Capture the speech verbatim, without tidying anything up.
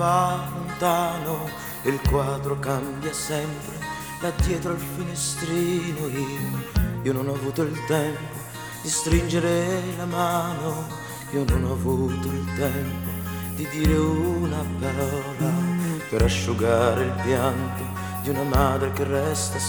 va lontano, il quadro cambia sempre, là dietro al finestrino io, io non ho avuto il tempo di stringere la mano, io non ho avuto il tempo di dire una parola per asciugare il pianto di una madre che resta